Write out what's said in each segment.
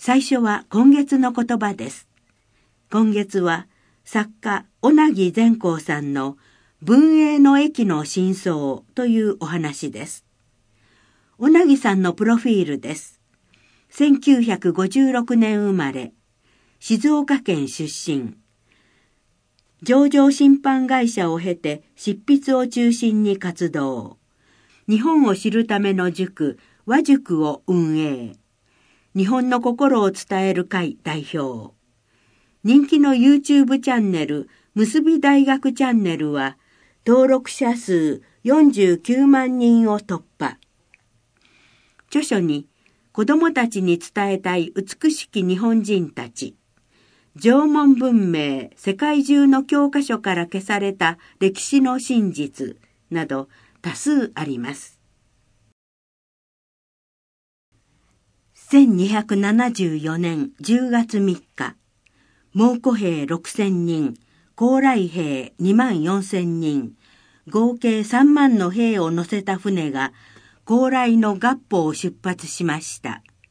最初は今月の言葉です。今月は作家小名木善光さんの文永の駅の真相というお話です。小名木さんのプロフィールです。1956年生まれ、静岡県出身。上場出版会社を経て執筆を中心に活動。日本を知るための塾、和塾を運営。日本の心を伝える会代表。人気の YouTube チャンネル、結び大学チャンネルは、登録者数49万人を突破。著書に、子供たちに伝えたい美しき日本人たち。縄文文明、世界中の教科書から消された歴史の真実など多数あります。1274年10月3日、蒙古兵6000人、高麗兵2万4000人、合計3万の兵を乗せた船が高麗の合浦を出発しました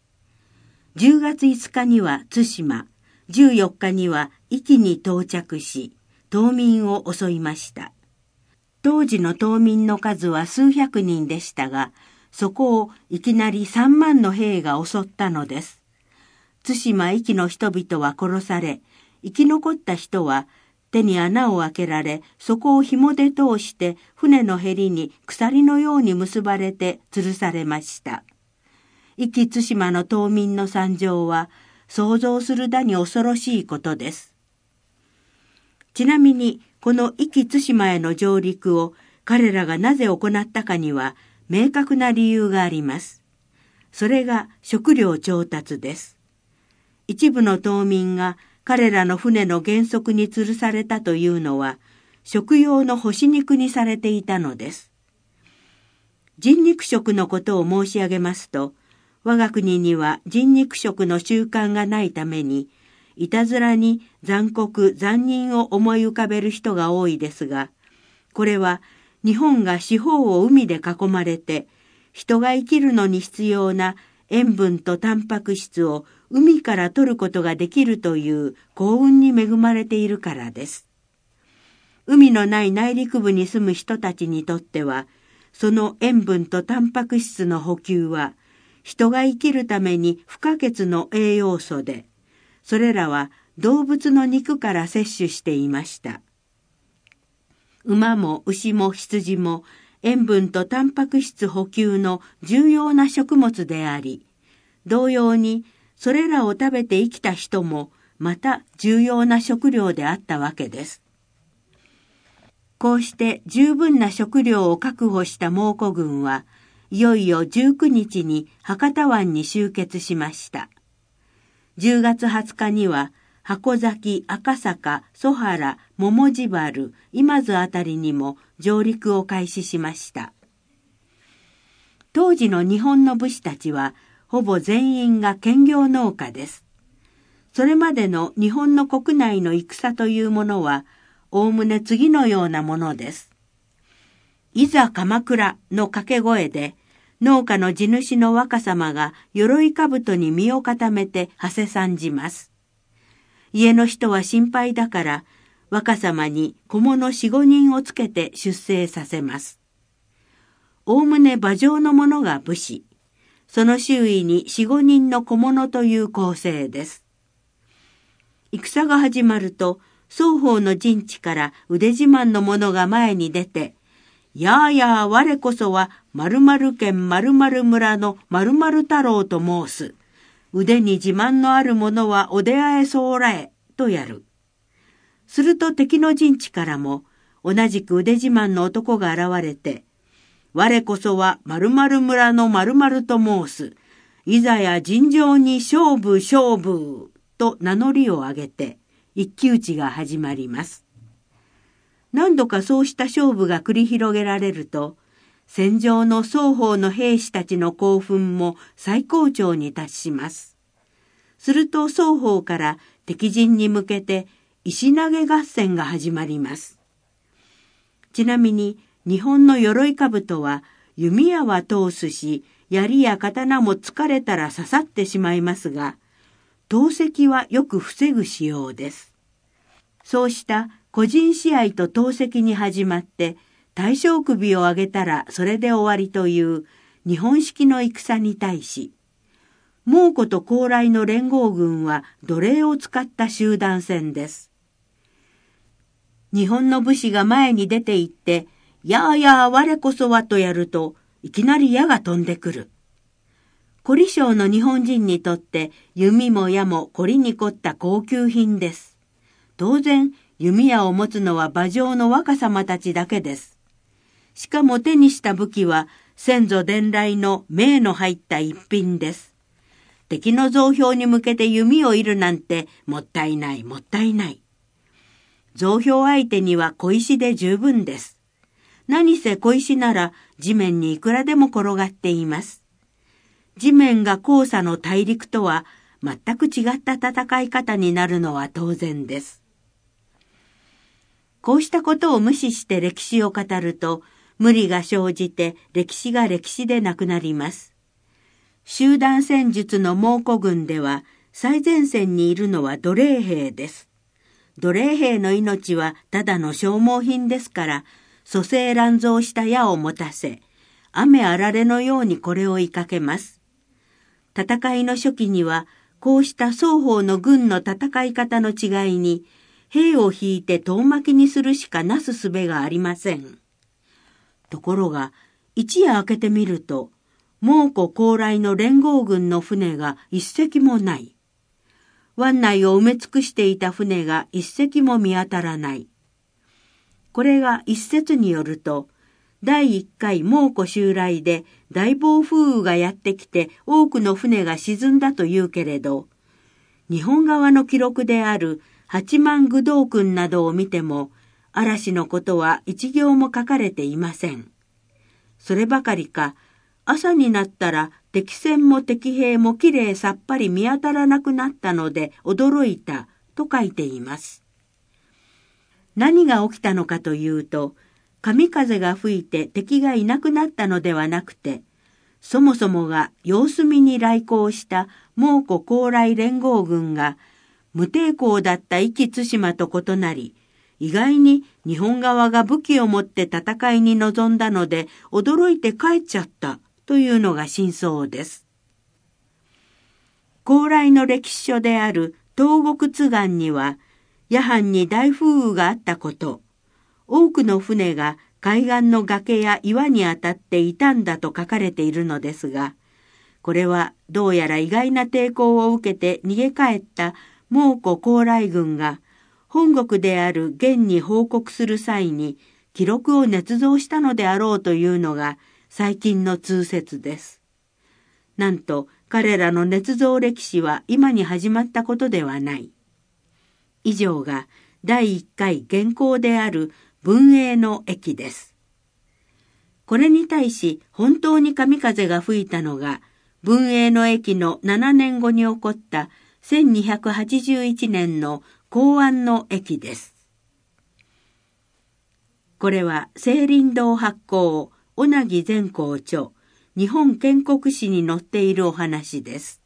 。10月5日には対馬、14日には壱岐に到着し、島民を襲いました。当時の島民の数は数百人でしたが、そこをいきなり3万の兵が襲ったのです。対馬壱岐の人々は殺され、生き残った人は手に穴を開けられ、そこを紐で通して船のへりに鎖のように結ばれて吊るされました。壱岐対馬の島民の惨状は、想像するだに恐ろしいことです。ちなみに、この壱岐対馬への上陸を彼らがなぜ行ったかには明確な理由があります。それが食料調達です。一部の島民が彼らの船の原則に吊るされたというのは、食用の干し肉にされていたのです。人肉食のことを申し上げますと、我が国には人肉食の習慣がないために、いたずらに残酷残忍を思い浮かべる人が多いですが、これは日本が四方を海で囲まれて、人が生きるのに必要な塩分とタンパク質を海から取ることができるという幸運に恵まれているからです。海のない内陸部に住む人たちにとっては、その塩分とタンパク質の補給は、人が生きるために不可欠の栄養素で、それらは動物の肉から摂取していました。馬も牛も羊も塩分とタンパク質補給の重要な食物であり、同様にそれらを食べて生きた人もまた重要な食料であったわけです。こうして十分な食料を確保した蒙古軍はいよいよ19日に博多湾に集結しました。10月20日には箱崎、赤坂、曽原、桃地原、今津あたりにも上陸を開始しました。当時の日本の武士たちはほぼ全員が兼業農家です。それまでの日本の国内の戦というものはおおむね次のようなものです。いざ鎌倉の掛け声で農家の地主の若様が鎧兜に身を固めて馳せ参じます。家の人は心配だから若様に小物4、5人をつけて出征させます。おおむね馬上の者が武士、その周囲に4、5人の小物という構成です。戦が始まると双方の陣地から腕自慢の者が前に出て、やあやあ我こそは〇〇県〇〇村の〇〇太郎と申す。腕に自慢のある者はお出会えそうらえとやる。すると敵の陣地からも同じく腕自慢の男が現れて、我こそは〇〇村の〇〇と申す。いざや尋常に勝負勝負と名乗りを上げて一騎打ちが始まります。何度かそうした勝負が繰り広げられると、戦場の双方の兵士たちの興奮も最高潮に達します。すると双方から敵陣に向けて石投げ合戦が始まります。ちなみに日本の鎧兜は弓矢は通すし、槍や刀も疲れたら刺さってしまいますが、 投石はよく防ぐ仕様です。そうした個人試合と投石に始まって、大将首を上げたらそれで終わりという日本式の戦に対し、蒙古と高麗の連合軍は奴隷を使った集団戦です。日本の武士が前に出て行って、やあやあ我こそはとやると、いきなり矢が飛んでくる。凝り性の日本人にとって弓も矢も凝りに凝った高級品です。当然、弓矢を持つのは馬上の若様たちだけです。しかも手にした武器は先祖伝来の銘の入った一品です。敵の増票に向けて弓を射るなんてもったいないもったいない。増票相手には小石で十分です。何せ小石なら地面にいくらでも転がっています。地面が後者の大陸とは全く違った戦い方になるのは当然です。こうしたことを無視して歴史を語ると、無理が生じて歴史が歴史でなくなります。集団戦術の蒙古軍では最前線にいるのは奴隷兵です。奴隷兵の命はただの消耗品ですから、蘇生乱造した矢を持たせ、雨あられのようにこれを追いかけます。戦いの初期には、こうした双方の軍の戦い方の違いに、兵を引いて遠巻きにするしかなす術がありません。ところが、一夜明けてみると、蒙古高麗の連合軍の船が一隻もない。湾内を埋め尽くしていた船が一隻も見当たらない。これが一説によると、第1回蒙古襲来で大暴風雨がやってきて多くの船が沈んだというけれど、日本側の記録である八幡宮道訓などを見ても、嵐のことは一行も書かれていません。そればかりか、朝になったら敵船も敵兵もきれいさっぱり見当たらなくなったので驚いたと書いています。何が起きたのかというと、神風が吹いて敵がいなくなったのではなくて、そもそもが様子見に来航した蒙古高麗連合軍が無抵抗だった壱岐対馬と異なり、意外に日本側が武器を持って戦いに臨んだので驚いて帰っちゃったというのが真相です。高麗の歴史書である東国津岩には、夜半に大風雨があったこと、多くの船が海岸の崖や岩に当たって傷んだと書かれているのですが、これはどうやら意外な抵抗を受けて逃げ帰った蒙古高麗軍が本国である元に報告する際に記録を捏造したのであろうというのが最近の通説です。なんと彼らの捏造歴史は今に始まったことではない。以上が第1回元寇である文永の役です。これに対し本当に神風が吹いたのが文永の役の7年後に起こった1281年の弘安の役です。これは青林堂発行小名木善光著日本建国史に載っているお話です。